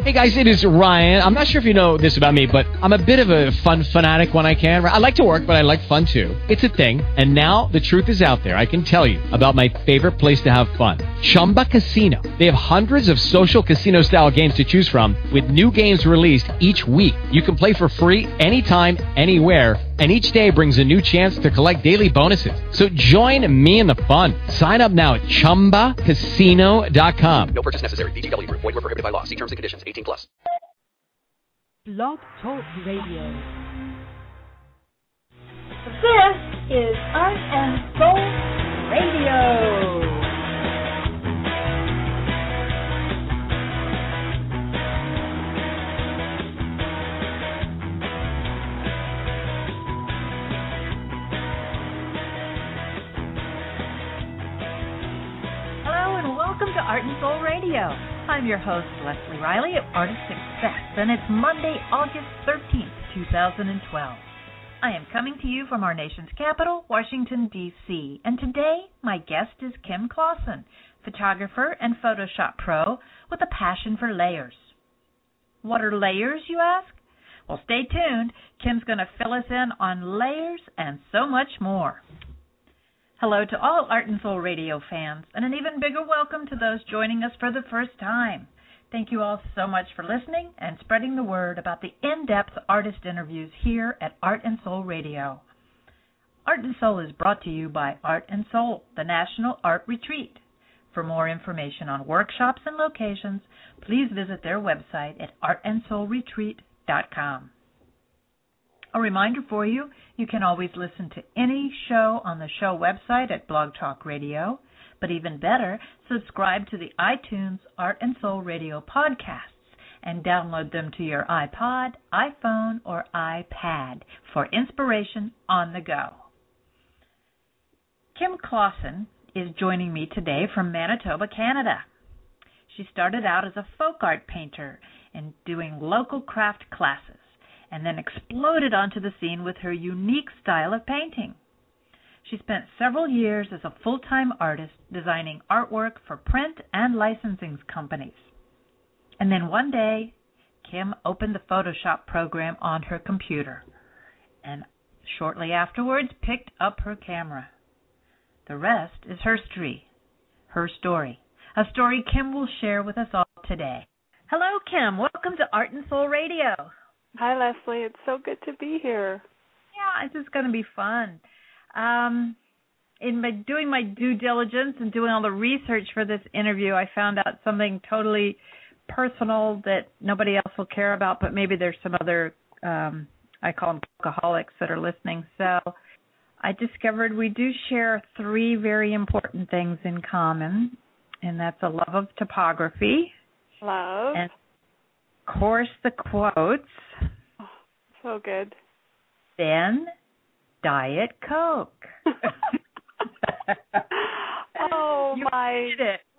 Hey guys, it is Ryan. I'm not sure if you know this about me, but I'm a bit of a fun fanatic when I can. I like to work, but I like fun too. It's a thing. And now the truth is out there. I can tell you about my favorite place to have fun. Chumba Casino. They have hundreds of social casino style games to choose from with new games released each week. You can play for free anytime, anywhere. And each day brings a new chance to collect daily bonuses. So join me in the fun. Sign up now at ChumbaCasino.com. No purchase necessary. VGW Group. Void where prohibited by law. See terms and conditions. 18+. Blog Talk Radio. This is Art and Soul Radio. Welcome to Art and Soul Radio. I'm your host, Leslie Riley at Artist Express, and it's Monday, August 13th, 2012. I am coming to you from our nation's capital, Washington, D.C., and today my guest is Kim Clausen, photographer and Photoshop pro with a passion for layers. What are layers, you ask? Well, stay tuned. Kim's going to fill us in on layers and so much more. Hello to all Art and Soul Radio fans, and an even bigger welcome to those joining us for the first time. Thank you all so much for listening and spreading the word about the in-depth artist interviews here at Art and Soul Radio. Art and Soul is brought to you by Art and Soul, the National Art Retreat. For more information on workshops and locations, please visit their website at artandsoulretreat.com. A reminder for you, you can always listen to any show on the show website at Blog Talk Radio, but even better, subscribe to the iTunes Art and Soul Radio podcasts and download them to your iPod, iPhone, or iPad for inspiration on the go. Kim Clausen is joining me today from Manitoba, Canada. She started out as a folk art painter and doing local craft classes, and then exploded onto the scene with her unique style of painting. She spent several years as a full-time artist designing artwork for print and licensing companies. And then one day, Kim opened the Photoshop program on her computer, and shortly afterwards picked up her camera. The rest is her story, a story Kim will share with us all today. Hello, Kim. Welcome to Art and Soul Radio. Hi, Leslie. It's so good to be here. Yeah, it's just going to be fun. In doing my due diligence and doing all the research for this interview, I found out something totally personal that nobody else will care about, but maybe there's some other, I call them alcoholics that are listening. So I discovered we do share three very important things in common, and that's a love of topography. Love. And, of course, the quotes. Oh, so good. Then Diet Coke. Oh, my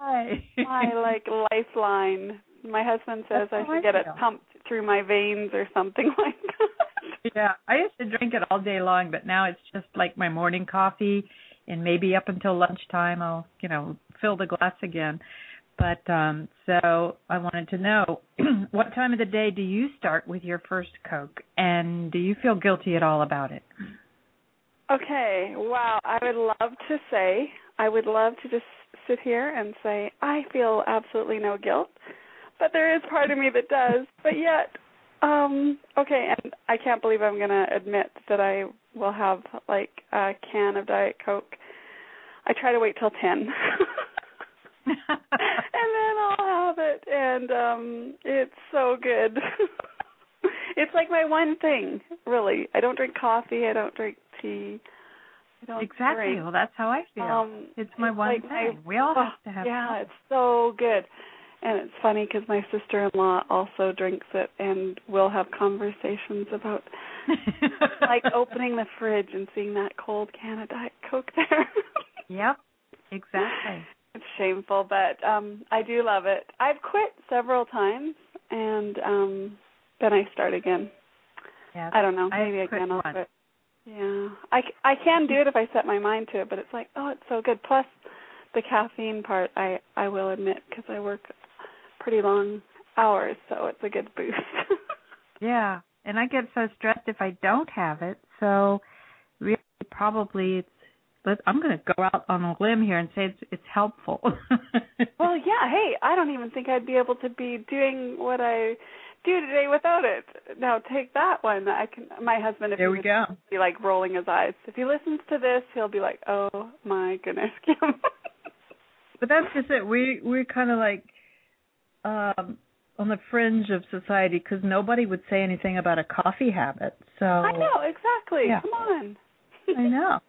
lifeline. My husband says I should get it pumped through my veins or something like that. Yeah, I used to drink it all day long, but now it's just like my morning coffee, and maybe up until lunchtime I'll, fill the glass again. But so I wanted to know, what time of the day do you start with your first Coke, and do you feel guilty at all about it? Okay, wow. I would love to just sit here and say I feel absolutely no guilt, but there is part of me that does. But yet, okay, and I can't believe I'm going to admit that I will have like a can of Diet Coke. I try to wait till 10. And then I'll have it, and it's so good. It's like my one thing, really. I don't drink coffee. I don't drink tea. I don't Exactly. drink. Well, that's how I feel. It's my one thing. We all have to have coffee. It's so good. And it's funny because my sister-in-law also drinks it, and we'll have conversations about like opening the fridge and seeing that cold can of Diet Coke there. Yep, exactly. It's shameful, but I do love it. I've quit several times, and then I start again. Yeah, I don't know. Maybe again I'll quit. Yeah, I can do it if I set my mind to it, but it's like, oh, it's so good. Plus, the caffeine part, I will admit, because I work pretty long hours, so it's a good boost. Yeah, and I get so stressed if I don't have it. So really, probably I'm going to go out on a limb here and say it's helpful. Well, yeah. Hey, I don't even think I'd be able to be doing what I do today without it. Now, take that one. My husband, if there we go, be like rolling his eyes. If he listens to this, he'll be like, "Oh my goodness, Kim." But that's just it. We're kind of like on the fringe of society because nobody would say anything about a coffee habit. So I know exactly. Yeah. Come on. I know.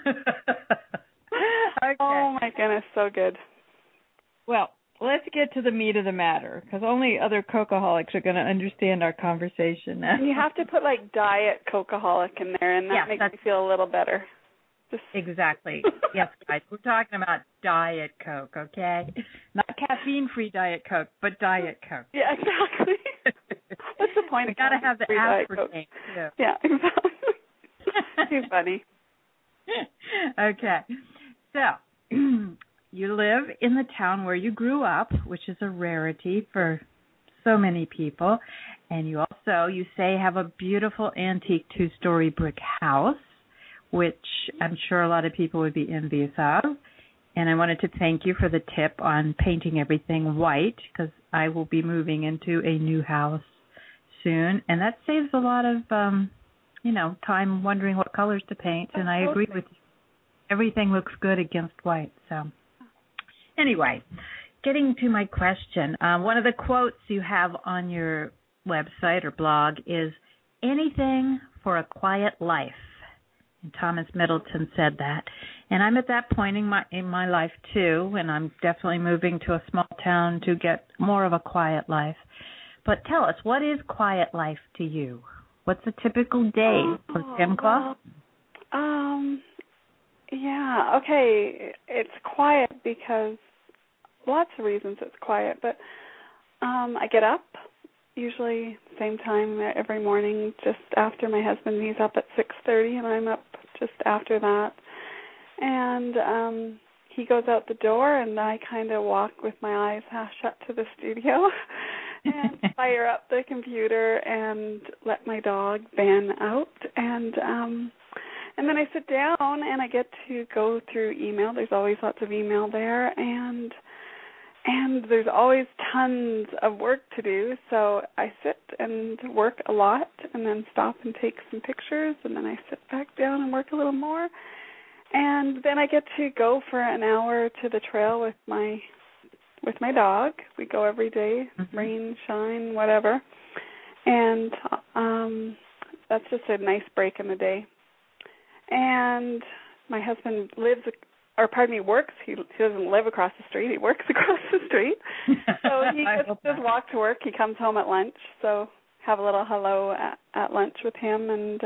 Okay. Oh my goodness, so good. Well, let's get to the meat of the matter because only other Coca-holics are going to understand our conversation. And you have to put like diet Coca-holic in there, and that makes me feel a little better. Exactly. Yes, guys. We're talking about Diet Coke, okay? Not caffeine-free Diet Coke, but Diet Coke. Yeah, exactly. What's the point? You got to have the aspartame, too. Yeah, exactly. Too funny. Okay. So, you live in the town where you grew up, which is a rarity for so many people. And you say, have a beautiful antique 2-story brick house, which I'm sure a lot of people would be envious of. And I wanted to thank you for the tip on painting everything white because I will be moving into a new house soon. And that saves a lot of, time wondering what colors to paint. And I agree with you. Everything looks good against white. So anyway, getting to my question, one of the quotes you have on your website or blog is, anything for a quiet life. And Thomas Middleton said that. And I'm at that point in my life, too, and I'm definitely moving to a small town to get more of a quiet life. But tell us, what is quiet life to you? What's a typical day for Kim Clough? Yeah, okay. It's quiet because lots of reasons it's quiet. But I get up, usually same time every morning, just after my husband. He's up at 6:30, and I'm up just after that. And he goes out the door, and I kind of walk with my eyes half shut to the studio and fire up the computer and let my dog Ben out. And then I sit down, and I get to go through email. There's always lots of email there, and there's always tons of work to do, so I sit and work a lot and then stop and take some pictures, and then I sit back down and work a little more. And then I get to go for an hour to the trail with my dog. We go every day, rain, shine, whatever. And that's just a nice break in the day. And my husband works. He doesn't live across the street. He works across the street. So he does walk to work. He comes home at lunch. So have a little hello at lunch with him. And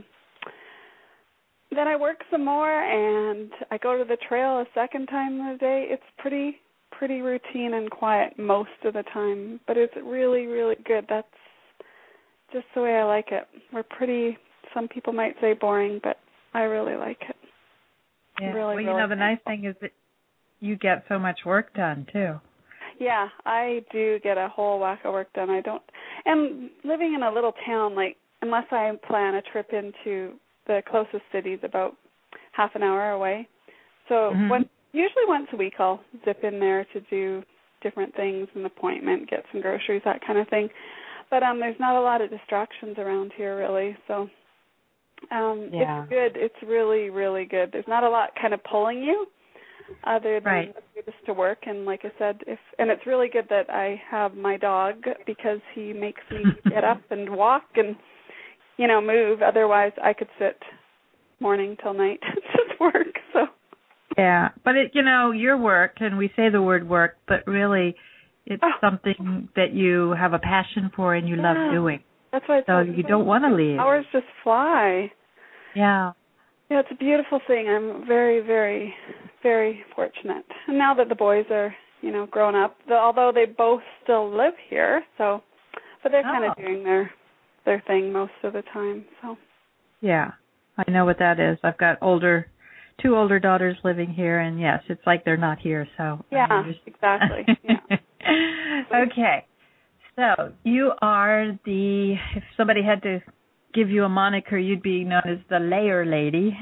then I work some more, and I go to the trail a second time of the day. It's pretty routine and quiet most of the time. But it's really, really good. That's just the way I like it. Some people might say boring, but I really like it. Yeah. Really, the nice thing is that you get so much work done, too. Yeah, I do get a whole whack of work done. And living in a little town, like, unless I plan a trip into the closest cities about half an hour away. So usually once a week I'll zip in there to do different things, an appointment, get some groceries, that kind of thing. But there's not a lot of distractions around here, really, so... It's good. It's really, really good. There's not a lot kind of pulling you other than just to work. And like I said, and it's really good that I have my dog because he makes me get up and walk and, move. Otherwise, I could sit morning till night and just work. So. Yeah, but your work, and we say the word work, but really it's something that you have a passion for and you love doing. That's why you don't want to leave. Hours just fly. Yeah. Yeah, it's a beautiful thing. I'm very, very, very fortunate. And now that the boys are, grown up, although they both still live here, but they're kind of doing their thing most of the time. So. Yeah, I know what that is. I've got two older daughters living here, and yes, it's like they're not here. So. Yeah, exactly. Yeah. Okay. So you are if somebody had to give you a moniker, you'd be known as the layer lady.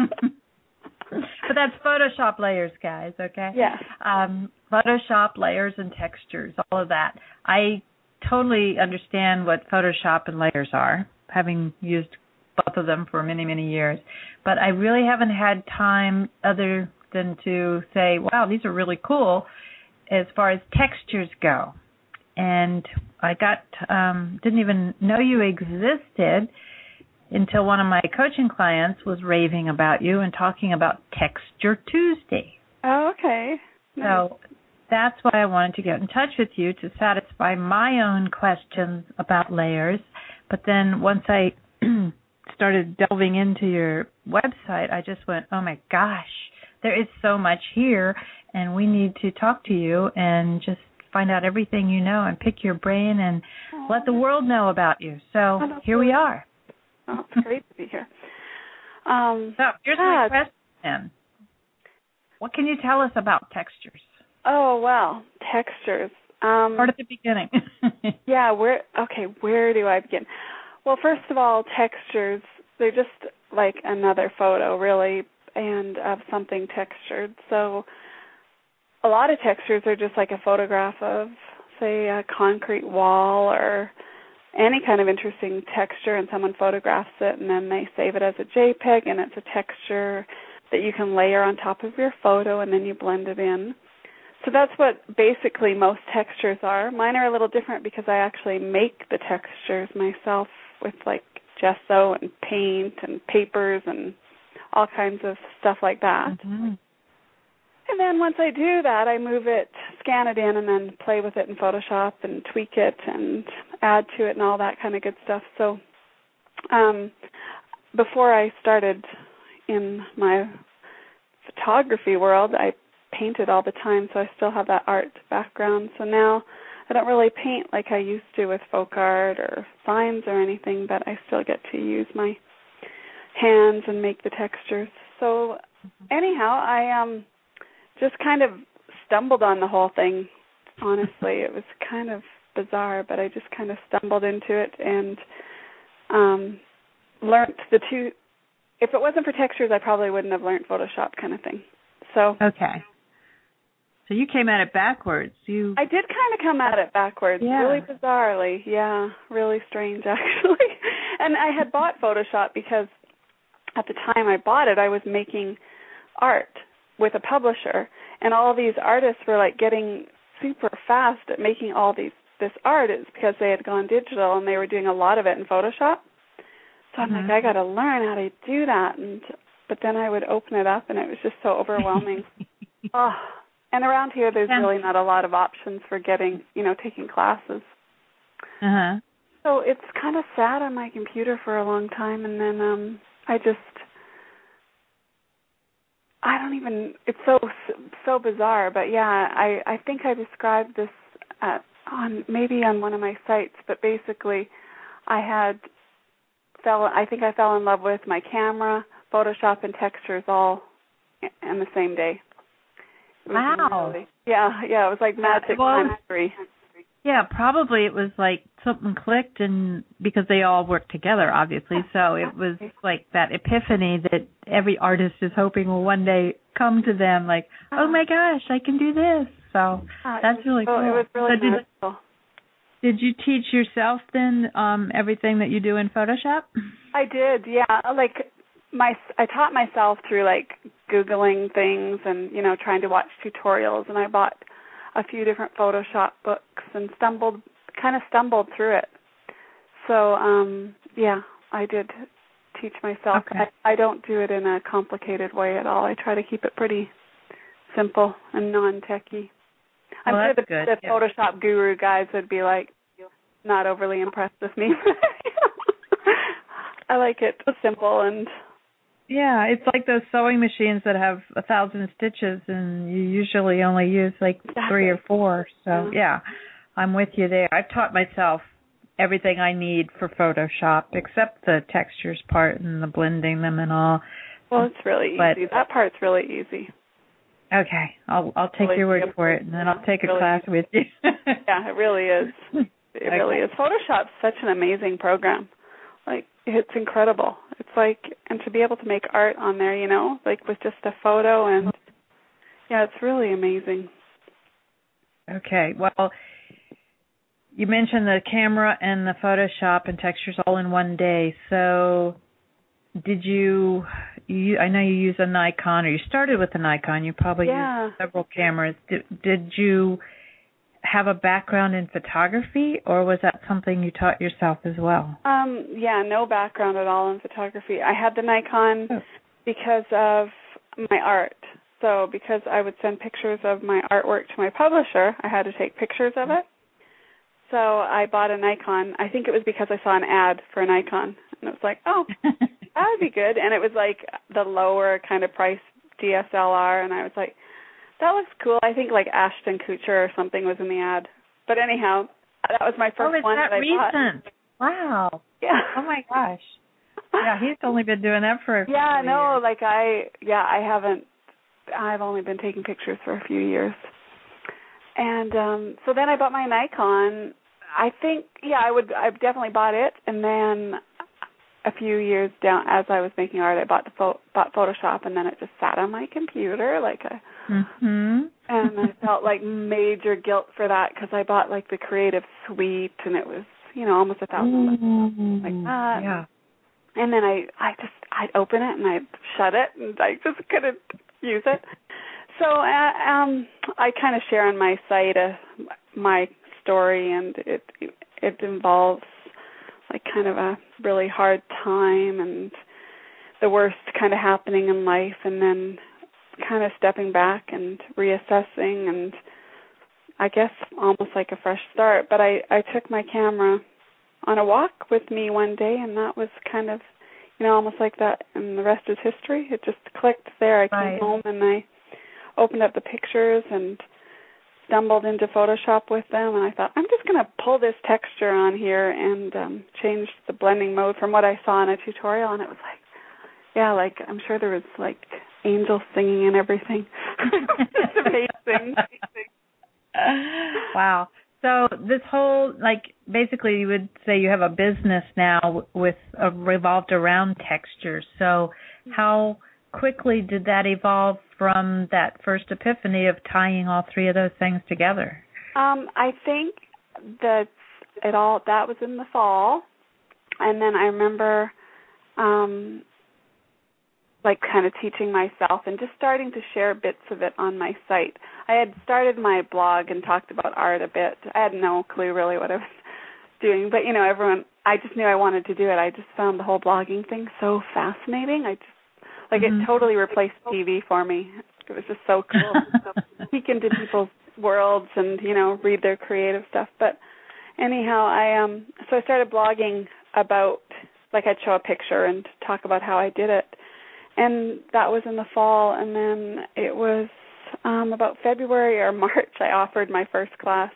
But that's Photoshop layers, guys, okay? Yeah. Photoshop layers and textures, all of that. I totally understand what Photoshop and layers are, having used both of them for many, many years. But I really haven't had time other than to say, wow, these are really cool as far as textures go. And I didn't even know you existed until one of my coaching clients was raving about you and talking about Texture Tuesday. Oh, okay. Nice. So that's why I wanted to get in touch with you to satisfy my own questions about layers. But then once I started delving into your website, I just went, oh my gosh, there is so much here, and we need to talk to you and just find out everything you know and pick your brain and let the world know about you. So here we are. Oh, it's great to be here. So here's my question. What can you tell us about textures? Oh, well, textures. Start at the beginning. Yeah, where do I begin? Well, first of all, textures, they're just like another photo, really, and of something textured. So a lot of textures are just like a photograph of, say, a concrete wall or any kind of interesting texture, and someone photographs it, and then they save it as a JPEG, and it's a texture that you can layer on top of your photo, and then you blend it in. So that's what basically most textures are. Mine are a little different because I actually make the textures myself with like gesso and paint and papers and all kinds of stuff like that. Mm-hmm. And then once I do that, I move it, scan it in, and then play with it in Photoshop and tweak it and add to it and all that kind of good stuff. So before I started in my photography world, I painted all the time, so I still have that art background. So now I don't really paint like I used to with folk art or signs or anything, but I still get to use my hands and make the textures. So anyhow, I just kind of stumbled on the whole thing, honestly. It was kind of bizarre, but I just kind of stumbled into it and learned the two. If it wasn't for textures, I probably wouldn't have learned Photoshop kind of thing. So okay. So you came at it backwards. I did kind of come at it backwards, really bizarrely. Yeah, really strange, actually. And I had bought Photoshop because at the time I bought it, I was making art with a publisher, and all these artists were like getting super fast at making all this art. It's because they had gone digital and they were doing a lot of it in Photoshop. So I'm like, I got to learn how to do that. But then I would open it up and it was just so overwhelming. And around here, there's really not a lot of options for getting, taking classes. Uh-huh. So it's kind of sat on my computer for a long time, and then it's so bizarre, but yeah, I think I described this on one of my sites, but basically I think I fell in love with my camera, Photoshop, and textures all in the same day. Wow. Yeah, it was like magic times 3. Yeah, probably it was like something clicked, and because they all work together, obviously. So it was like that epiphany that every artist is hoping will one day come to them. Like, oh my gosh, I can do this. So that's really cool. It was really magical. Did you teach yourself then everything that you do in Photoshop? I did. Yeah, like I taught myself through like Googling things and trying to watch tutorials, and I bought a few different Photoshop books and stumbled through it. So, I did teach myself. Okay. I don't do it in a complicated way at all. I try to keep it pretty simple and non-techy. I'm sure the Photoshop guru guys would be like not overly impressed with me. I like it simple and... Yeah, it's like those sewing machines that have 1,000 stitches, and you usually only use like 3 or 4. So, yeah, I'm with you there. I've taught myself everything I need for Photoshop, except the textures part and the blending them and all. Well, it's really easy. That part's really easy. Okay, I'll take your word for it, and then I'll take a class with you. Yeah, it really is. It really is. Photoshop's such an amazing program. Like, it's incredible. It's like, and to be able to make art on there, you know, like with just a photo, and yeah, it's really amazing. Okay, well, you mentioned the camera and the Photoshop and textures all in one day. So did you I know you use a Nikon, or you started with a Nikon. You probably used several cameras. Did you have a background in photography, or was that something you taught yourself as well? No background at all in photography. I had the Nikon because of my art. So because I would send pictures of my artwork to my publisher, I had to take pictures of it. So I bought a Nikon. I think it was because I saw an ad for a Nikon, and it was like, oh, that would be good. And it was like the lower kind of price DSLR, and I was like, that looks cool. I think like Ashton Kutcher or something was in the ad. But anyhow, that was my first one that I bought. Recent? Wow. Yeah. Oh my gosh. Yeah, he's only been doing that for a few years. I've only been taking pictures for a few years. And so then I bought my Nikon. I definitely bought it, and then a few years down, as I was making art, I bought Photoshop, and then it just sat on my computer and I felt like major guilt for that because I bought like the Creative Suite, and it was, you know, almost $1,000 like that. Yeah. And then I'd open it and I'd shut it, and I just couldn't use it. So I kind of share on my site my story, and it involves like kind of a really hard time and the worst kind of happening in life, and then kind of stepping back and reassessing, and I guess almost like a fresh start. But I took my camera on a walk with me one day, and that was kind of, you know, almost like that, and the rest is history. It just clicked there. I came home and I opened up the pictures and stumbled into Photoshop with them, and I thought, I'm just going to pull this texture on here and change the blending mode from what I saw in a tutorial, and it was like, yeah, like I'm sure there was like angels singing and everything. It's amazing. Wow. So this whole, like, basically you would say you have a business now with revolved around textures. So how quickly did that evolve from that first epiphany of tying all three of those things together? I think that that was in the fall, and then I remember like kind of teaching myself and just starting to share bits of it on my site. I had started my blog and talked about art a bit. I had no clue really what I was doing, but you know, I just knew I wanted to do it. I just found the whole blogging thing so fascinating. It totally replaced TV for me. It was just so cool to peek into people's worlds and, you know, read their creative stuff. But anyhow, so I started blogging about, like, I'd show a picture and talk about how I did it. And that was in the fall, and then it was about February or March I offered my first class.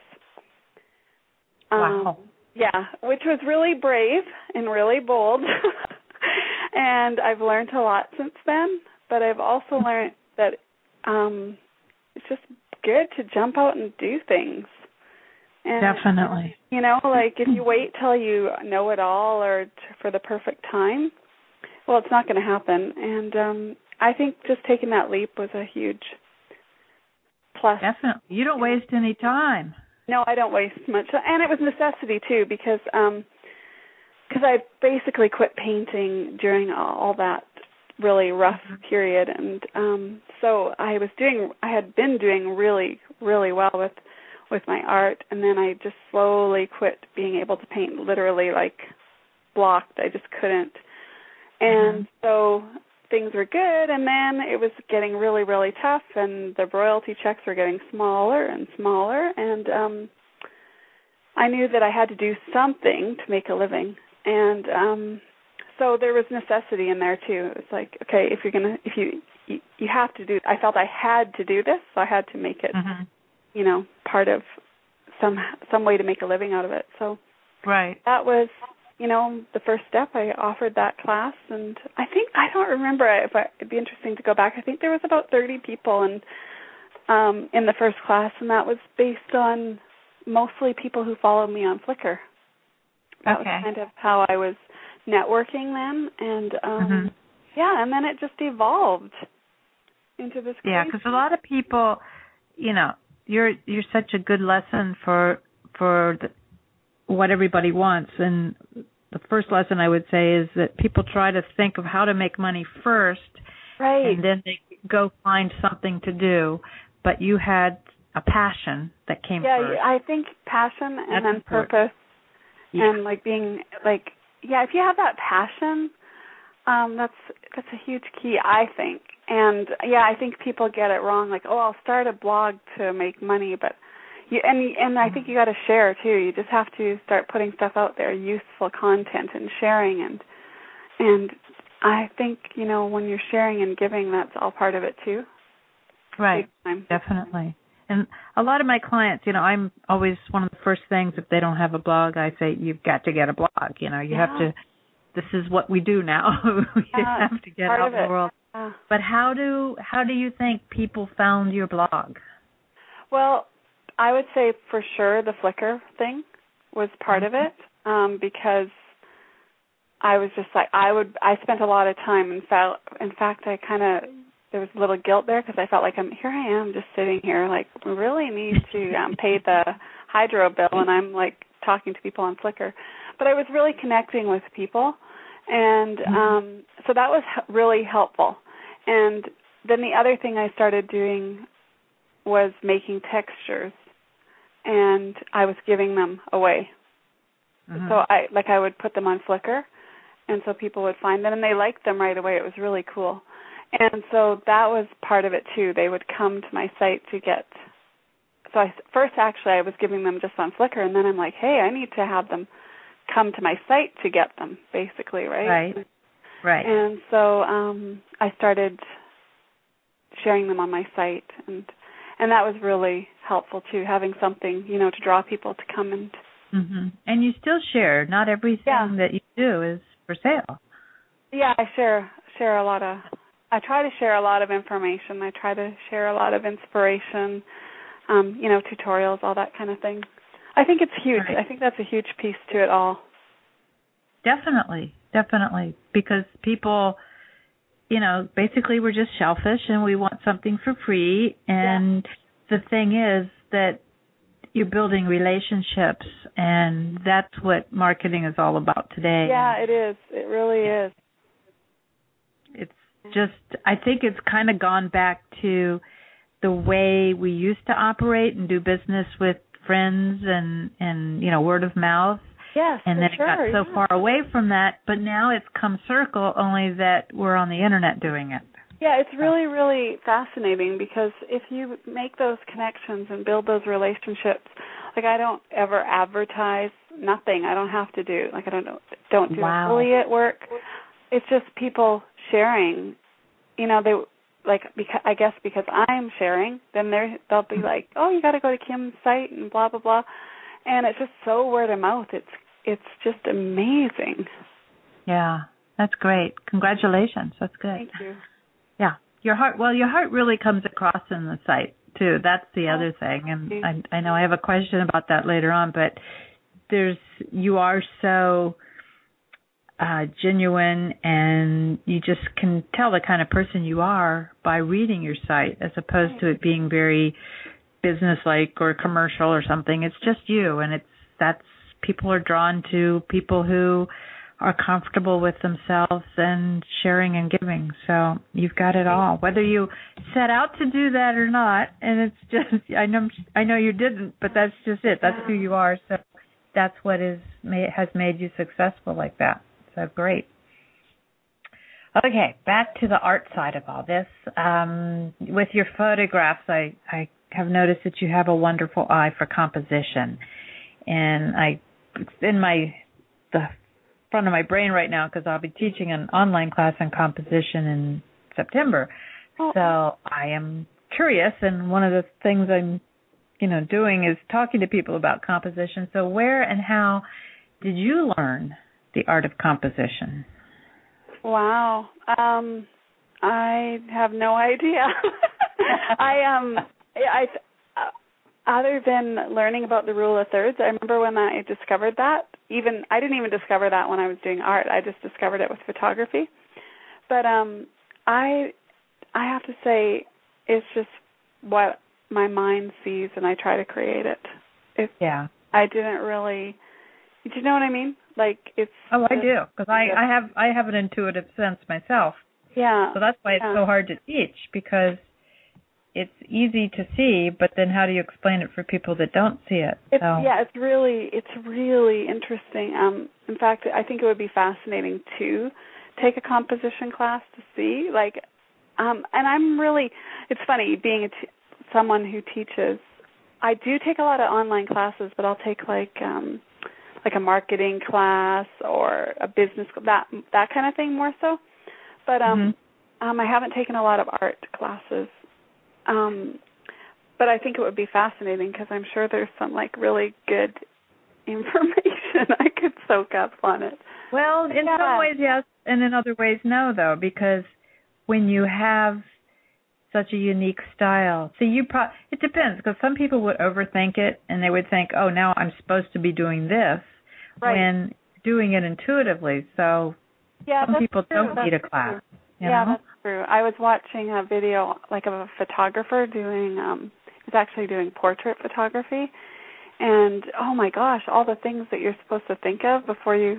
Wow. Yeah, which was really brave and really bold. And I've learned a lot since then, but I've also learned that it's just good to jump out and do things. And, definitely. You know, like if you wait till you know it all or for the perfect time, well, it's not going to happen. And I think just taking that leap was a huge plus. Definitely. You don't waste any time. No, I don't waste much. And it was necessity, too, because I basically quit painting during all that really rough period. And so I had been doing really, really well with my art. And then I just slowly quit being able to paint, literally like blocked. I just couldn't. And so things were good, and then it was getting really, really tough, and the royalty checks were getting smaller and smaller, and I knew that I had to do something to make a living, and so there was necessity in there too. It was like, okay, you have to do. I felt I had to do this, so I had to make it, you know, part of some way to make a living out of it. So that was, you know, the first step. I offered that class, and I don't remember it'd be interesting to go back. I think there was about 30 people in the first class, and that was based on mostly people who followed me on Flickr. That was kind of how I was networking then, and yeah, and then it just evolved into this. Yeah, because a lot of people, you know, you're such a good lesson for what everybody wants, and the first lesson I would say is that people try to think of how to make money first, right, and then they go find something to do. But you had a passion that came first. Yeah, I think passion and then purpose, and like being like, if you have that passion, that's a huge key, I think. And I think people get it wrong. Like, I'll start a blog to make money, but and I think you got to share too. You just have to start putting stuff out there, useful content, and sharing. And I think, you know, when you're sharing and giving, that's all part of it too. Right. Definitely. And a lot of my clients, you know, I'm always one of the first things, if they don't have a blog, I say, you've got to get a blog. You know, you have to, this is what we do now. We have to get out in the world. But how do you think people found your blog? Well, I would say for sure the Flickr thing was part of it, because I was just like, I spent a lot of time and in fact, there was a little guilt there because I felt like here I am just sitting here, like, we really need to pay the hydro bill, and I'm like talking to people on Flickr. But I was really connecting with people, and so that was really helpful. And then the other thing I started doing was making textures, and I was giving them away. So I would put them on Flickr, and so people would find them, and they liked them right away. It was really cool. And so that was part of it, too. They would come to my site to get... So I was giving them just on Flickr, and then I'm like, hey, I need to have them come to my site to get them, basically, right? Right. And so I started sharing them on my site, and that was really helpful, too, having something, you know, to draw people to come and... And you still share. Not everything that you do is for sale. Yeah, I share a lot of... I try to share a lot of information. I try to share a lot of inspiration, you know, tutorials, all that kind of thing. I think it's huge. Right. I think that's a huge piece to it all. Definitely. Because people, you know, basically we're just selfish and we want something for free. And the thing is that you're building relationships, and that's what marketing is all about today. Yeah, it is. It really is. I think it's kind of gone back to the way we used to operate and do business with friends and you know, word of mouth. Yes, and then it got so far away from that, but now it's come circle, only that we're on the internet doing it. Yeah, it's really, really fascinating, because if you make those connections and build those relationships, like, I don't ever advertise, nothing. I don't have to do, like, I don't do affiliate work. It's just people sharing, you know, I guess because I'm sharing, then they'll be like, oh, you got to go to Kim's site and blah, blah, blah. And it's just so word of mouth. It's just amazing. Yeah, that's great. Congratulations. That's good. Thank you. Yeah. Your heart really comes across in the site, too. That's the other thing. And I know I have a question about that later on, but you are so genuine, and you just can tell the kind of person you are by reading your site, as opposed to it being very business-like or commercial or something. It's just you, and people are drawn to people who are comfortable with themselves and sharing and giving. So you've got it all, whether you set out to do that or not. And it's just, I know you didn't, but that's just it. That's who you are. So that's what has made you successful like that. So great. Okay, back to the art side of all this. With your photographs, I have noticed that you have a wonderful eye for composition. And it's in the front of my brain right now, because I'll be teaching an online class on composition in September. Oh. So I am curious, and one of the things I'm doing is talking to people about composition. So where and how did you learn the art of composition? Wow. I have no idea. other than learning about the rule of thirds, I remember when I discovered that. I didn't even discover that when I was doing art. I just discovered it with photography. But I have to say, it's just what my mind sees, and I try to create it. I didn't really. Do you know what I mean? Like it's. Oh, I do, because I have an intuitive sense myself. Yeah. So that's why it's so hard to teach, because it's easy to see, but then how do you explain it for people that don't see it? It's really interesting. In fact, I think it would be fascinating to take a composition class to see, like, and I'm really. It's funny being someone who teaches. I do take a lot of online classes, but I'll take like a marketing class or a business that kind of thing more so. But I haven't taken a lot of art classes. But I think it would be fascinating because I'm sure there's some like really good information I could soak up on it. Well, in some ways, yes, and in other ways, no, though, because when you have such a unique style, it depends, because some people would overthink it and they would think, oh, now I'm supposed to be doing this when doing it intuitively. So some people don't need a class. You know? That's true. I was watching a video like of a photographer doing, he's actually doing portrait photography, and oh my gosh, all the things that you're supposed to think of before you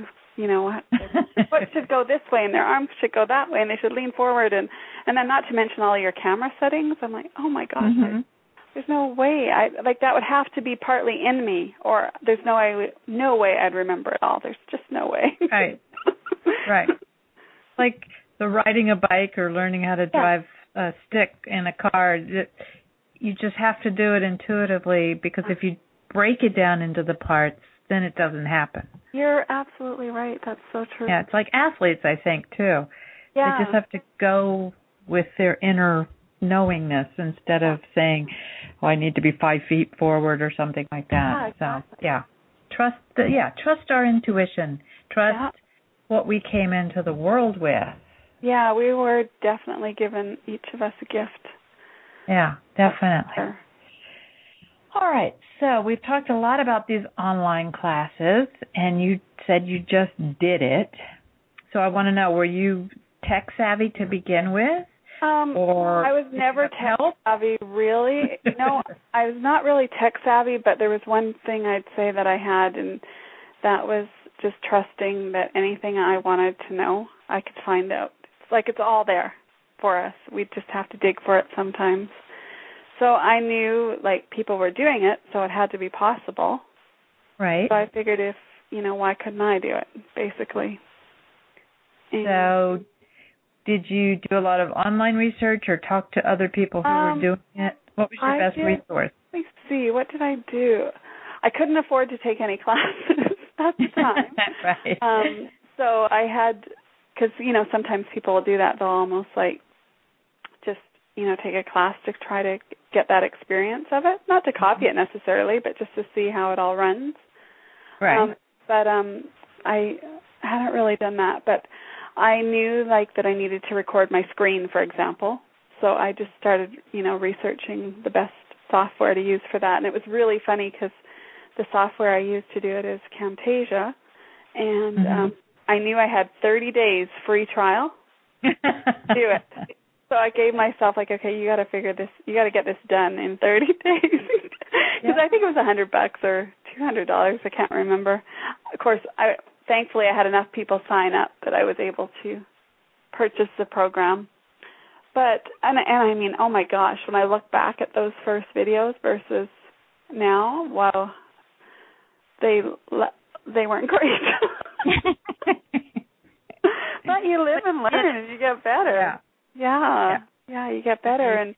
foot should go this way and their arms should go that way and they should lean forward and then not to mention all your camera settings. I'm like, oh my gosh, there's no way that would have to be partly in me, or there's no way I'd remember it all. There's just no way. Right. Like the riding a bike or learning how to drive a stick in a car, you just have to do it intuitively, because if you break it down into the parts, then it doesn't happen. You're absolutely right. That's so true. Yeah, it's like athletes, I think, too. Yeah. They just have to go with their inner knowingness instead of saying, oh, I need to be 5 feet forward or something like that. Yeah, exactly. So, trust our intuition. Trust what we came into the world with. Yeah, we were definitely given, each of us, a gift. Yeah, definitely. Sure. All right, so we've talked a lot about these online classes, and you said you just did it. So I want to know, were you tech savvy to begin with? Or I was never tech savvy, really. No, I was not really tech savvy, but there was one thing I'd say that I had, and that was just trusting that anything I wanted to know, I could find out. It's like it's all there for us. We just have to dig for it sometimes. So I knew, like, people were doing it, so it had to be possible. Right. So I figured why couldn't I do it, basically. So did you do a lot of online research or talk to other people who were doing it? What was your best resource? Let me see. What did I do? I couldn't afford to take any classes at the time. Right. So I had, because, sometimes people will do that. They'll almost, like, just, take a class to try to get that experience of it. Not to copy it necessarily, but just to see how it all runs. Right. But I hadn't really done that. But I knew, like, that I needed to record my screen, for example. So I just started, researching the best software to use for that. And it was really funny because the software I used to do it is Camtasia. And I knew I had 30 days free trial to do it. So I gave myself, like, okay, you got to get this done in 30 days. Because I think it was $100 or $200. I can't remember. Of course, thankfully I had enough people sign up that I was able to purchase the program. But, and I mean, oh my gosh, when I look back at those first videos versus now, wow, they weren't great. But you live and learn and you get better. Yeah, you get better, and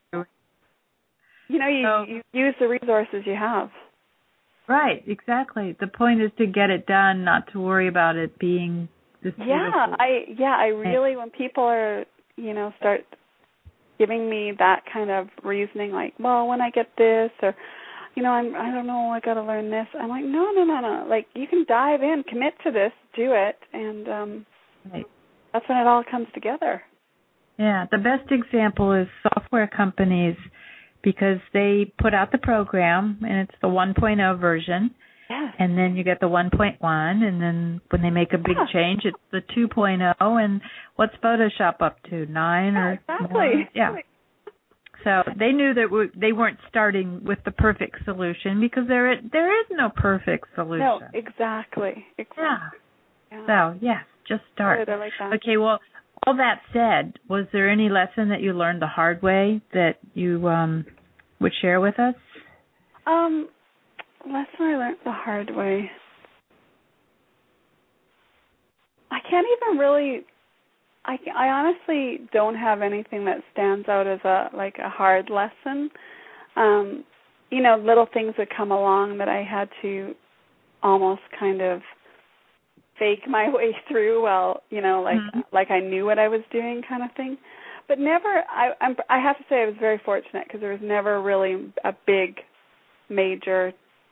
you use the resources you have. Right, exactly. The point is to get it done, not to worry about it being this beautiful. I really, when people are, start giving me that kind of reasoning, like, well, when I get this, or, I don't know, I got to learn this. I'm like, no. Like, you can dive in, commit to this, do it, and that's when it all comes together. Yeah, the best example is software companies because they put out the program, and it's the 1.0 version. Yes. And then you get the 1.1, and then when they make a big change, it's the 2.0. And what's Photoshop up to? 9 or exactly. More? Yeah. So they knew that they weren't starting with the perfect solution, because there is no perfect solution. No, exactly. Yeah. Yeah. So yes, just start. Good, I like that. Okay. Well, all that said, was there any lesson that you learned the hard way that you would share with us? Lesson I learned the hard way. I can't even really. I honestly don't have anything that stands out as a hard lesson. Little things that come along that I had to almost kind of fake my way through. Well, like I knew what I was doing, kind of thing. But never. I have to say I was very fortunate, because there was never really a big, major,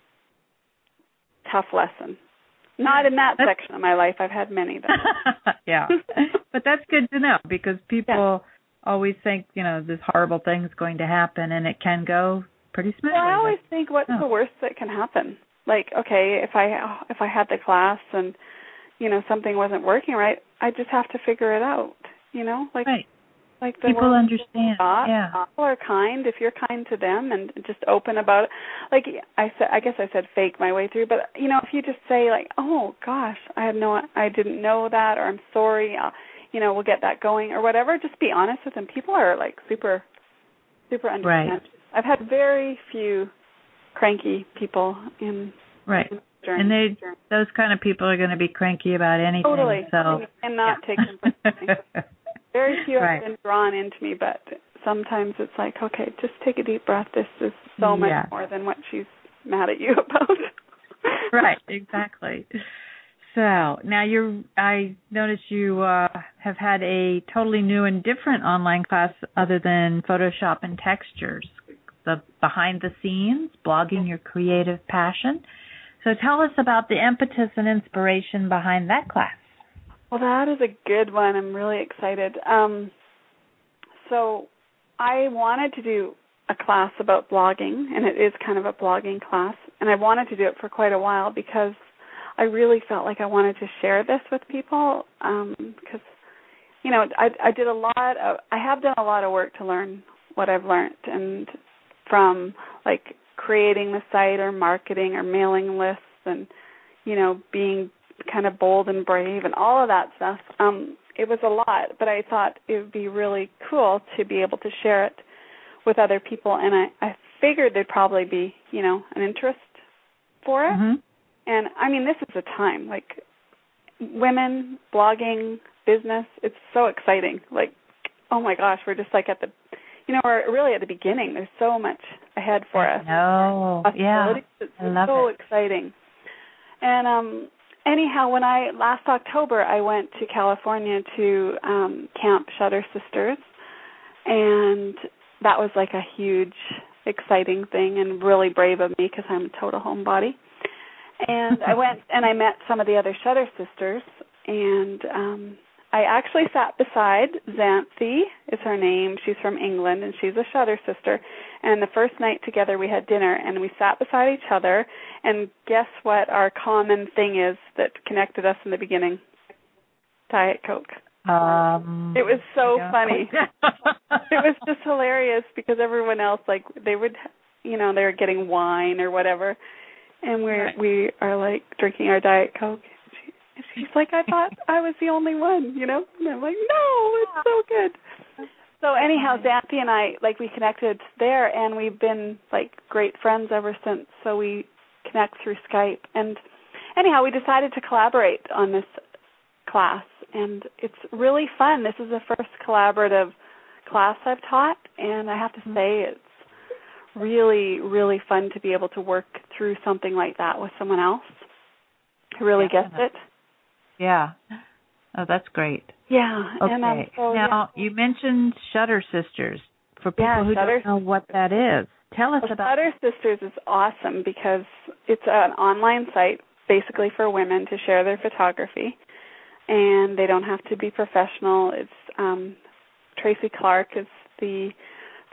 tough lesson. Not in that section of my life. I've had many, though. Yeah. But that's good to know, because people always think, this horrible thing's going to happen, and it can go pretty smoothly. Well, I always think, what's the worst that can happen? Like, okay, if I had the class and, something wasn't working right, I just have to figure it out, Right. Like the people understand. Yeah. People are kind if you're kind to them and just open about it. Like I guess I said fake my way through, but if you just say like, "Oh gosh, I didn't know that," or "I'm sorry," we'll get that going or whatever. Just be honest with them. People are like super understanding. Right. I've had very few cranky people in right. journey. And those kind of people are going to be cranky about anything. Totally. So and not take them personally. Very few have been drawn into me, but sometimes it's like, okay, just take a deep breath. This is so much more than what she's mad at you about. Right, exactly. So now I noticed you have had a totally new and different online class other than Photoshop and textures, the behind the scenes, blogging your creative passion. So tell us about the impetus and inspiration behind that class. Well, that is a good one. I'm really excited. So I wanted to do a class about blogging, and it is kind of a blogging class, and I wanted to do it for quite a while because I really felt like I wanted to share this with people because, I have done a lot of work to learn what I've learned, and from like creating the site or marketing or mailing lists and, being kind of bold and brave and all of that stuff. It was a lot, but I thought it would be really cool to be able to share it with other people, and I figured there'd probably be, an interest for it. Mm-hmm. And, this is a time, like, women, blogging, business, it's so exciting. Like, oh, my gosh, we're just, like, at the, we're really at the beginning. There's so much ahead for us. Oh, yeah. It's so exciting. And, anyhow, last October, I went to California to Camp Shutter Sisters, and that was, like, a huge, exciting thing and really brave of me because I'm a total homebody. And I went and I met some of the other Shutter Sisters, and I actually sat beside Xanthi, is her name. She's from England, and she's a Shutter Sister. And the first night together we had dinner, and we sat beside each other, and guess what our common thing is that connected us in the beginning? Diet Coke. It was so funny. It was just hilarious because everyone else, like, they would, they were getting wine or whatever. And we are, like, drinking our Diet Coke. She's like, I thought I was the only one, And I'm like, no, it's so good. So anyhow, Xanthi and I, like, we connected there, and we've been, like, great friends ever since. So we connect through Skype. And anyhow, we decided to collaborate on this class, and it's really fun. This is the first collaborative class I've taught, and I have to say it's really, really fun to be able to work through something like that with someone else who really gets it. Yeah. Oh, that's great. Yeah. Okay. And now, you mentioned Shutter Sisters. For people who don't know what that is, tell us about Shutter Sisters is awesome because it's an online site basically for women to share their photography, and they don't have to be professional. It's Tracy Clark is the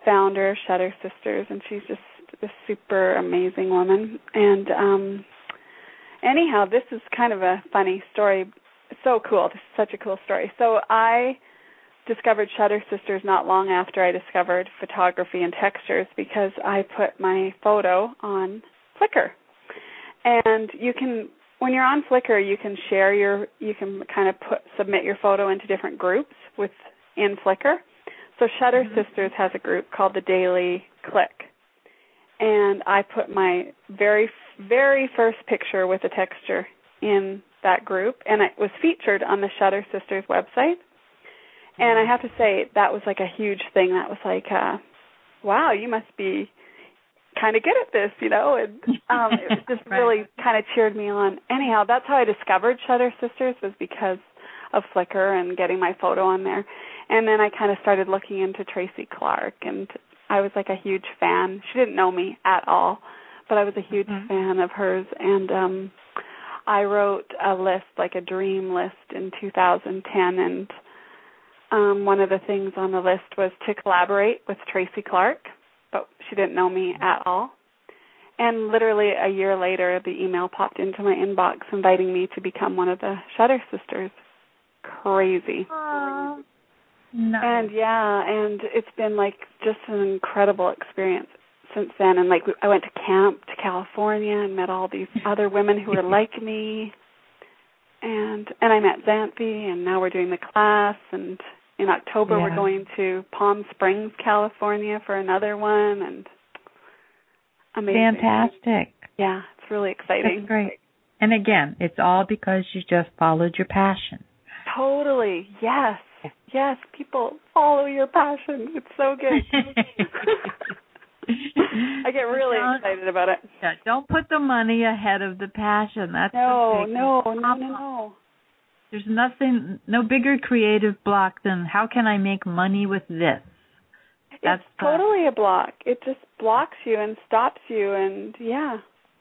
founder of Shutter Sisters, and she's just a super amazing woman. And anyhow, this is kind of a funny story. It's so cool. This is such a cool story. So I discovered Shutter Sisters not long after I discovered photography and textures, because I put my photo on Flickr. And you can, when you're on Flickr, you can share you can kind of submit your photo into different groups in Flickr. So Shutter Sisters has a group called the Daily Click. And I put my very, very first picture with a texture in that group, and it was featured on the Shutter Sisters website. And I have to say, that was like a huge thing. That was like, wow, you must be kind of good at this, you know. And it just really kind of cheered me on. Anyhow, that's how I discovered Shutter Sisters, was because of Flickr and getting my photo on there. And then I kind of started looking into Tracy Clark, and I was like a huge fan. She didn't know me at all, but I was a huge fan of hers. And I wrote a list, like a dream list, in 2010, and one of the things on the list was to collaborate with Tracy Clark, but she didn't know me at all. And literally a year later, the email popped into my inbox inviting me to become one of the Shutter Sisters. Crazy. Aww. Nice. And and it's been like just an incredible experience since then. And like I went to camp to California and met all these other women who were like me. And I met Xanthi, and now we're doing the class, and in October we're going to Palm Springs, California for another one, and amazing. Fantastic. Yeah, it's really exciting. That's great. And again, it's all because you just followed your passion. Totally. Yes. Yes, people, follow your passion. It's so good. I get really excited about it. Yeah, don't put the money ahead of the passion. That's No. There's no bigger creative block than how can I make money with this? That's totally a block. It just blocks you and stops you, and yeah.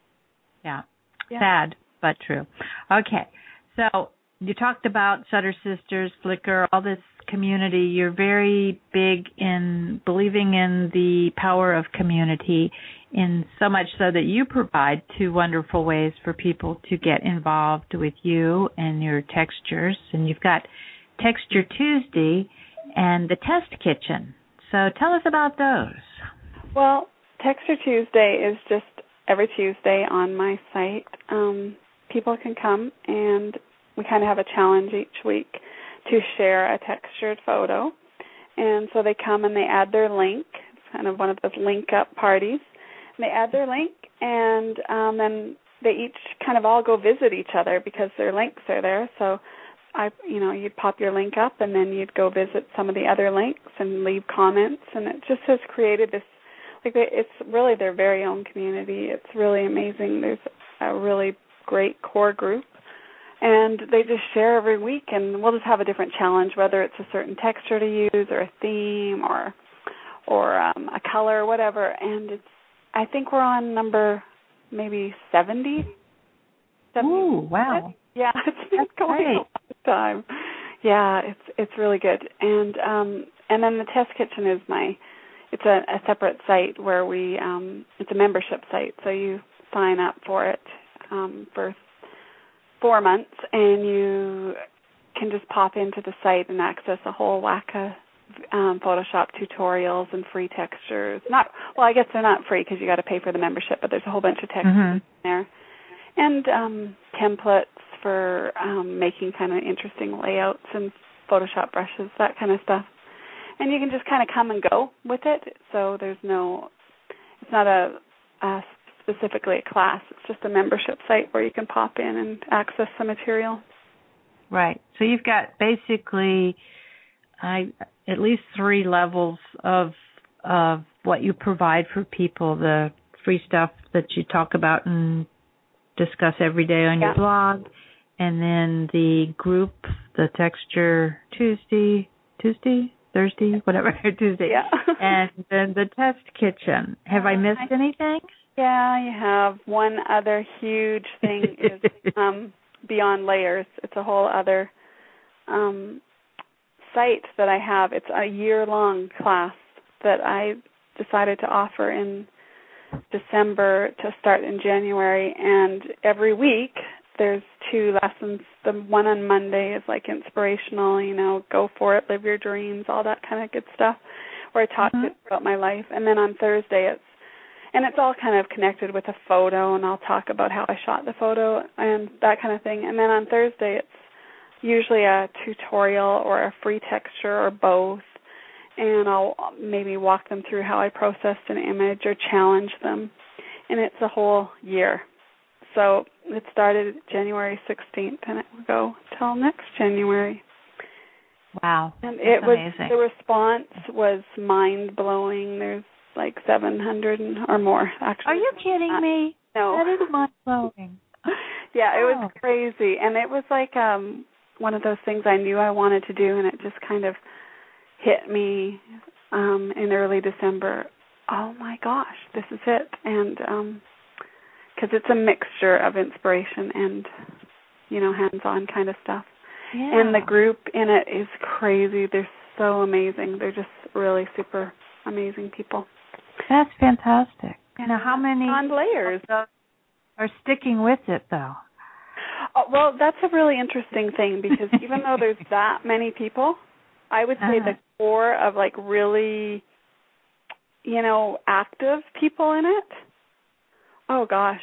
Sad, but true. Okay, so you talked about Shutter Sisters, Flickr, all this community. You're very big in believing in the power of community, in so much so that you provide two wonderful ways for people to get involved with you and your textures. And you've got Texture Tuesday and the Test Kitchen. So tell us about those. Well, Texture Tuesday is just every Tuesday on my site. People can come, and we kind of have a challenge each week to share a textured photo. And so they come and they add their link. It's kind of one of those link-up parties. And they add their link, and then they each kind of all go visit each other because their links are there. So, you'd pop your link up, and then you'd go visit some of the other links and leave comments. And it just has created this, it's really their very own community. It's really amazing. There's a really great core group. And they just share every week, and we'll just have a different challenge, whether it's a certain texture to use or a theme or a color or whatever. And I think we're on number maybe 70. Ooh, wow. Yeah, it's been going a long time. Yeah, it's really good. And then the Test Kitchen is it's a separate site where it's a membership site, so you sign up for it for 4 months, and you can just pop into the site and access a whole whack of Photoshop tutorials and free textures. I guess they're not free because you got to pay for the membership, but there's a whole bunch of textures in there, and templates for making kind of interesting layouts and Photoshop brushes, that kind of stuff. And you can just kind of come and go with it. So it's not specifically a class. It's just a membership site where you can pop in and access the material. Right. So you've got basically at least 3 levels of what you provide for people, the free stuff that you talk about and discuss every day on your blog, and then the group, the Texture Tuesday, Thursday, whatever, Tuesday, and then the Test Kitchen. Have I missed anything? Yeah, you have. One other huge thing is Beyond Layers. It's a whole other site that I have. It's a year-long class that I decided to offer in December to start in January, and every week there's 2 lessons. The one on Monday is like inspirational, go for it, live your dreams, all that kind of good stuff, where I talk about my life. And then on Thursday it's all kind of connected with a photo, and I'll talk about how I shot the photo and that kind of thing. And then on Thursday it's usually a tutorial or a free texture or both, and I'll maybe walk them through how I processed an image or challenge them. And it's a whole year. So it started January 16th, and it will go till next January. Wow. And it was amazing. The response was mind-blowing. There's like 700 or more, actually. Are you kidding me? No. That is mind-blowing. Yeah, it was crazy. And it was like one of those things I knew I wanted to do, and it just kind of hit me in early December. Oh, my gosh, this is it. And because it's a mixture of inspiration and, hands-on kind of stuff. Yeah. And the group in it is crazy. They're so amazing. They're just really super amazing people. That's fantastic. Now, how many on layers are sticking with it, though? Oh, well, that's a really interesting thing, because even though there's that many people, I would say the core of like really, active people in it. Oh gosh,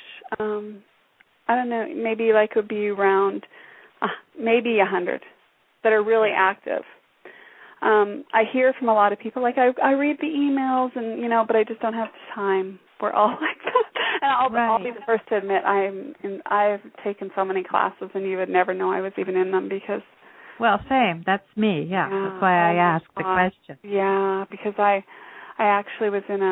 I don't know. Maybe like would be around maybe 100 that are really active. I hear from a lot of people, like I read the emails and but I just don't have time. We're all like that. And I'll be the first to admit I've taken so many classes, and you would never know I was even in them, because. Well, same. That's me. Yeah. That's why I asked the question. Yeah, because I actually was in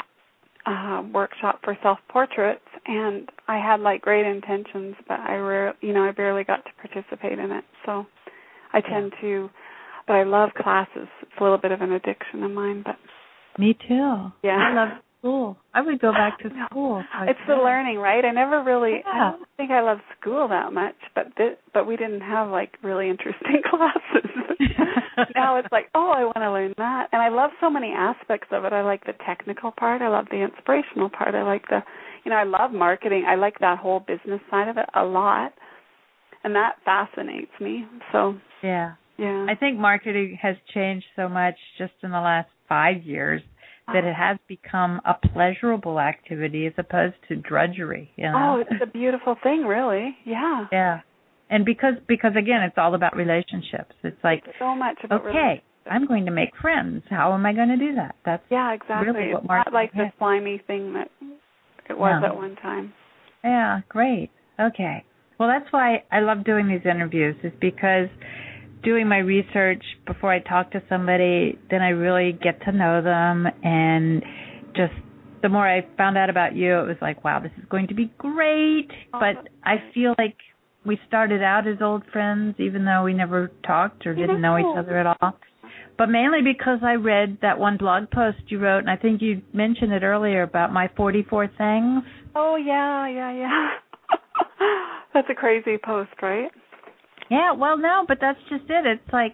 a workshop for self-portraits, and I had like great intentions, but I barely got to participate in it. So I tend to, but I love classes. It's a little bit of an addiction of mine, but. Me too. Yeah. I love school. I would go back to school. It's the learning, right? I never really, I don't think I love school that much, but we didn't have like really interesting classes. Now it's like, I want to learn that. And I love so many aspects of it. I like the technical part. I love the inspirational part. I like I love marketing. I like that whole business side of it a lot. And that fascinates me. So, yeah. Yeah. I think marketing has changed so much just in the last 5 years that it has become a pleasurable activity as opposed to drudgery. Oh, it's a beautiful thing, really. Yeah. Yeah. And because again, it's all about relationships. It's like, so much about relationships. I'm going to make friends. How am I going to do that? That's exactly. Really what it's marketing not like is. the slimy thing that it was at one time. Yeah, great. Okay. Well, that's why I love doing these interviews, is because doing my research before I talk to somebody, then I really get to know them, and just the more I found out about you, it was like, wow, this is going to be great. But I feel like we started out as old friends, even though we never talked or didn't know each other at all. But mainly because I read that one blog post you wrote, and I think you mentioned it earlier about my 44 things. Oh, yeah. That's a crazy post, right? Yeah, well, no, but that's just it. It's like,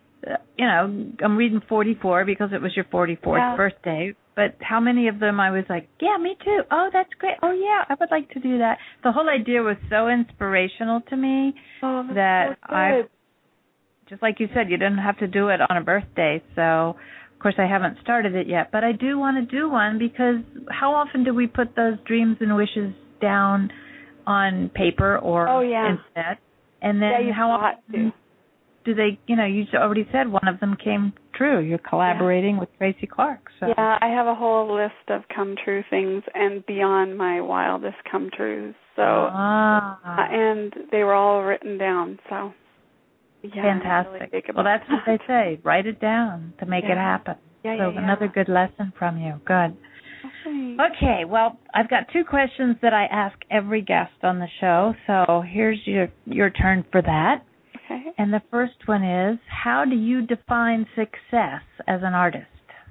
I'm reading 44 because it was your 44th birthday. But how many of them I was like, yeah, me too. Oh, that's great. Oh, yeah, I would like to do that. The whole idea was so inspirational to me that just like you said, you didn't have to do it on a birthday. So, of course, I haven't started it yet. But I do want to do one, because how often do we put those dreams and wishes down on paper or instead? And then how often do they, you already said one of them came true. You're collaborating with Tracy Clark. So. Yeah, I have a whole list of come true things and beyond my wildest come trues. So, and they were all written down. So, fantastic. Really well, that's what they say. Write it down to make it happen. Another good lesson from you. Good. Okay, well, I've got 2 questions that I ask every guest on the show, so here's your turn for that. Okay. And the first one is, how do you define success as an artist?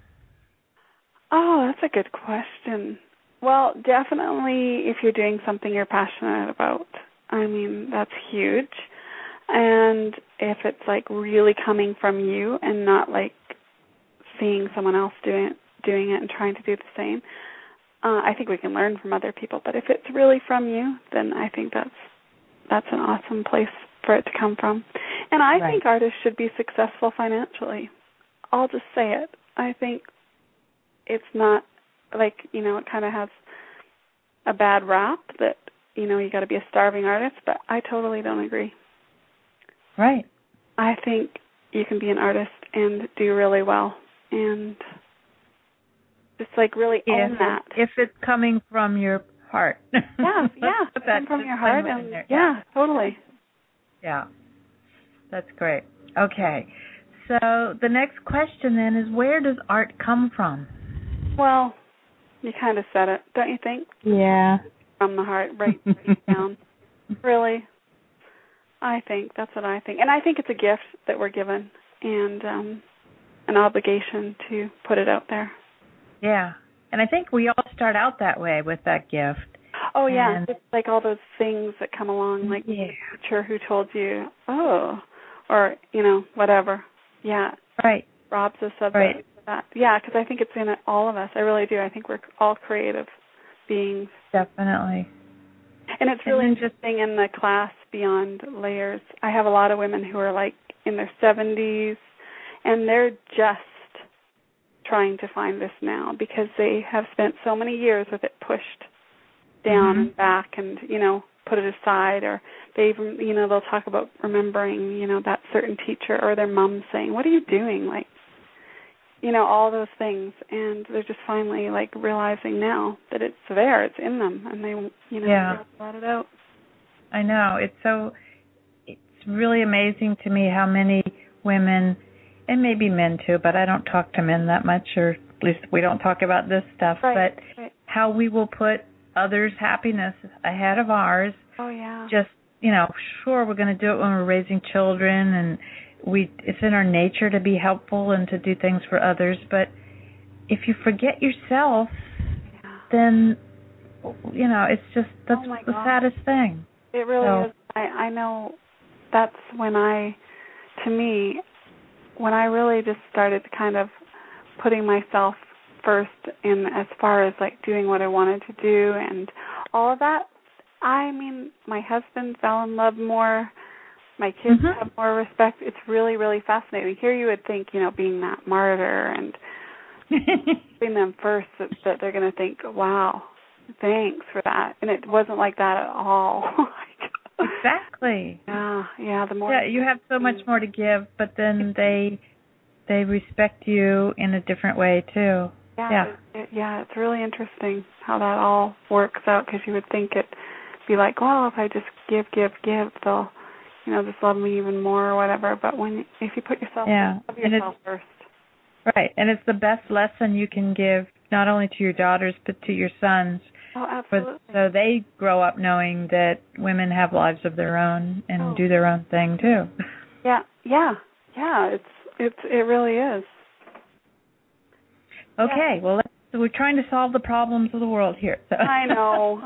Oh, that's a good question. Well, definitely if you're doing something you're passionate about. I mean, that's huge. And if it's like really coming from you and not like seeing someone else doing it and trying to do the same. I think we can learn from other people, but if it's really from you, then I think that's an awesome place for it to come from. And I think artists should be successful financially. I'll just say it. I think it's not like, you know, it kind of has a bad rap that, you know, you got to be a starving artist, but I totally don't agree. Right. I think you can be an artist and do really well and just like really own that. If it's coming from your heart. Yeah, from your heart. And, yeah, totally. Yeah, that's great. Okay, so the next question then is, where does art come from? Well, you kind of said it, don't you think? Yeah. From the heart, right down. Really, I think that's what I think. And I think it's a gift that we're given and an obligation to put it out there. Yeah, and I think we all start out that way with that gift. Oh, yeah, it's like all those things that come along, like the teacher who told you, or, you know, whatever. Yeah. Right. Robs us of that. Yeah, because I think it's in all of us. I really do. I think we're all creative beings. Definitely. And it's really interesting in the class Beyond Layers. I have a lot of women who are like in their 70s, and they're just trying to find this now because they have spent so many years with it pushed down and back and, you know, put it aside, or they even, you know, they'll talk about remembering, you know, that certain teacher or their mom saying, what are you doing? Like, you know, all those things. And they're just finally, like, realizing now that it's there, it's in them, and they, you know, let it out. I know. It's really amazing to me how many women, and maybe men too, but I don't talk to men that much, or at least we don't talk about this stuff, but how we will put others' happiness ahead of ours. Oh, yeah. Just, you know, sure, we're going to do it when we're raising children, and it's in our nature to be helpful and to do things for others, but if you forget yourself, then, you know, it's just, that's the saddest thing. It really is. I know that's when when I really just started kind of putting myself first in as far as like doing what I wanted to do and all of that. I mean, my husband fell in love more. My kids have more respect. It's really, really fascinating. Here you would think, you know, being that martyr and putting them first, that they're going to think, wow, thanks for that. And it wasn't like that at all. Exactly. Yeah. The more you have so much more to give, but then they respect you in a different way too. It's really interesting how that all works out, because you would think it'd be like, well, if I just give, they'll, you know, just love me even more or whatever. But if you put yourself first. Right, and it's the best lesson you can give, not only to your daughters but to your sons. Oh, absolutely. So they grow up knowing that women have lives of their own and do their own thing too. Yeah. It really is. Okay, well, we're trying to solve the problems of the world here. So. I know.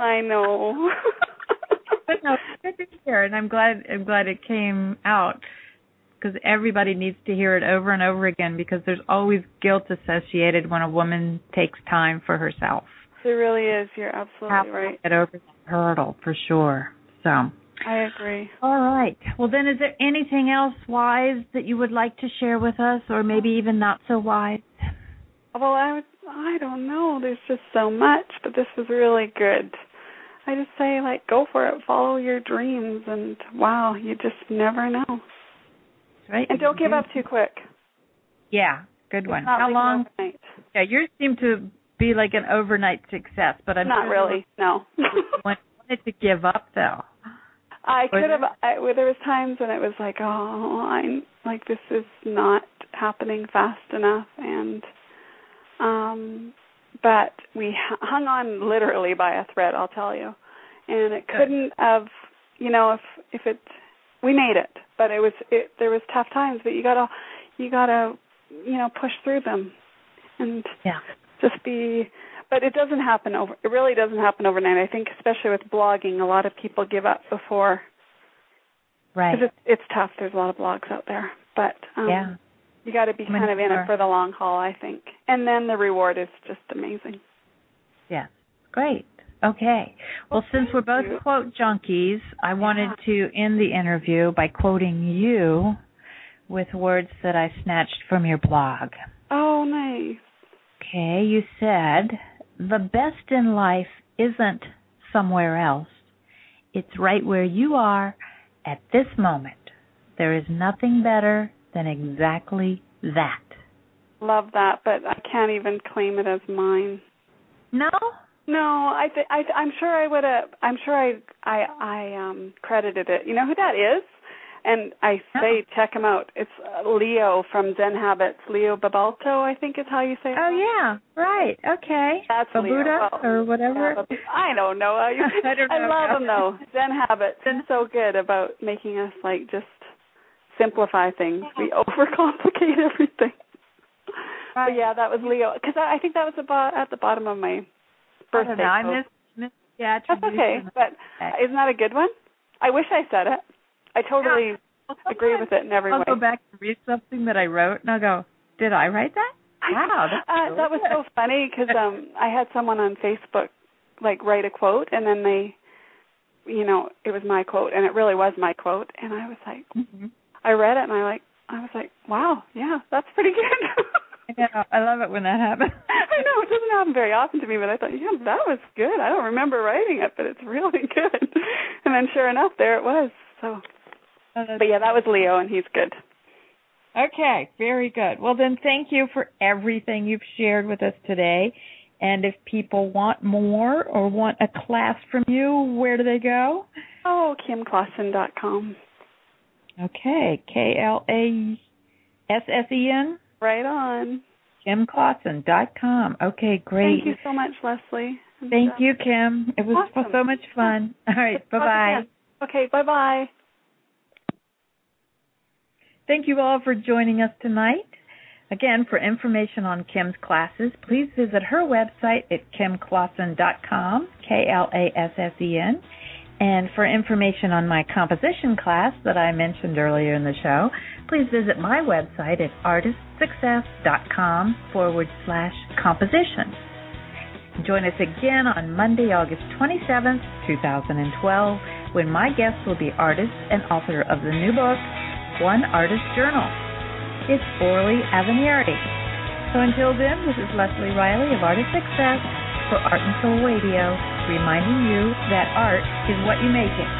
But no, it's good to hear, and I'm glad it came out, because everybody needs to hear it over and over again, because there's always guilt associated when a woman takes time for herself. There really is. You're absolutely right. Get over that hurdle for sure. So I agree. All right. Well, then, is there anything else wise that you would like to share with us, or maybe even not so wise? Well, I don't know. There's just so much, but this was really good. I just say, like, go for it. Follow your dreams, and wow, you just never know. Right. And don't give up too quick. Yeah, good one. How long? Overnight. Yeah, yours seemed to be like an overnight success, but I'm not really. No. wanted to give up though. I could have. There was times when it was like, this is not happening fast enough, and but we hung on literally by a thread, I'll tell you, and it couldn't have, you know, if it, we made it, but there was tough times, but you gotta, you know, push through them, and just be. But it doesn't happen it really doesn't happen overnight. I think, especially with blogging, a lot of people give up before. Right. Because it's tough. There's a lot of blogs out there, but You got to be kind of in it for the long haul, I think. And then the reward is just amazing. Yes. Great. Okay. Well, since we're both quote junkies, I wanted to end the interview by quoting you with words that I snatched from your blog. Oh, nice. Okay. You said, the best in life isn't somewhere else. It's right where you are at this moment. There is nothing better than exactly that. Love that, but I can't even claim it as mine. No? No, I'm sure I would have. I'm sure I credited it. You know who that is? And I say check him out. It's Leo from Zen Habits. Leo Babalto, I think is how you say it. Oh yeah, right. Okay. That's Babuda or whatever. I don't know. I love him though. Zen Habits is so good about making us like just simplify things. We overcomplicate everything. Right. But yeah, that was Leo. Because I think that was at the bottom of my birthday. I missed That's okay, but isn't that a good one? I wish I said it. I totally agree with it in every way. I'll go back and read something that I wrote, and I'll go, did I write that? Wow, that was so funny because I had someone on Facebook like write a quote, and then they, it was my quote, and it really was my quote, and I was like, I read it, and I was like, wow, yeah, that's pretty good. Yeah, I love it when that happens. I know, it doesn't happen very often to me, but I thought, yeah, that was good. I don't remember writing it, but it's really good. And then sure enough, there it was. So, but yeah, that was Leo, and he's good. Okay, very good. Well, then thank you for everything you've shared with us today. And if people want more or want a class from you, where do they go? Oh, KimClaassen.com. Okay, KLASSEN? Right on. KimClaassen.com. Okay, great. Thank you so much, Leslie. Thank you, Kim. It was so much fun. All right, bye-bye. Okay, bye-bye. Thank you all for joining us tonight. Again, for information on Kim's classes, please visit her website at KimClaassen.com, KLASSEN. And for information on my composition class that I mentioned earlier in the show, please visit my website at artistsuccess.com/composition. Join us again on Monday, August 27th, 2012, when my guest will be artist and author of the new book, One Artist Journal. It's Orly Aveniardi. So until then, this is Leslie Riley of Artist Success for Art and Soul Radio, reminding you that art is what you make it.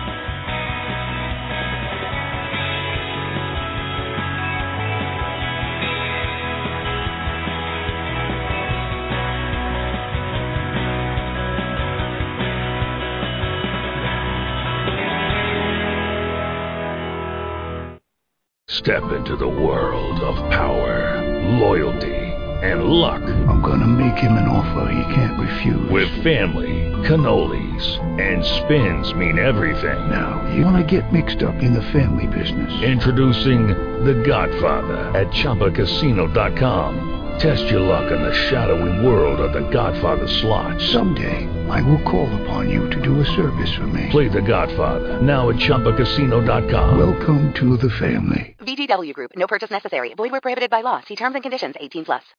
Step into the world of power, loyalty, and luck. I'm gonna make him an offer he can't refuse. With family, cannolis, and spins mean everything. Now, you wanna get mixed up in the family business. Introducing The Godfather at ChumbaCasino.com. Test your luck in the shadowy world of The Godfather slot. Someday, I will call upon you to do a service for me. Play The Godfather, now at ChumbaCasino.com. Welcome to the family. VGW Group. No purchase necessary. Void where prohibited by law. See terms and conditions. 18+.